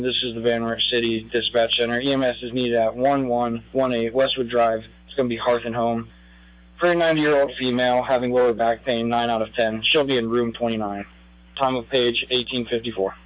This is the Van Wert City Dispatch Center. EMS is needed at 1118 Westwood Drive. It's going to be Hearth and Home. For a 90-year-old female having lower back pain, 9 out of 10. She'll be in room 29. Time of page 1854.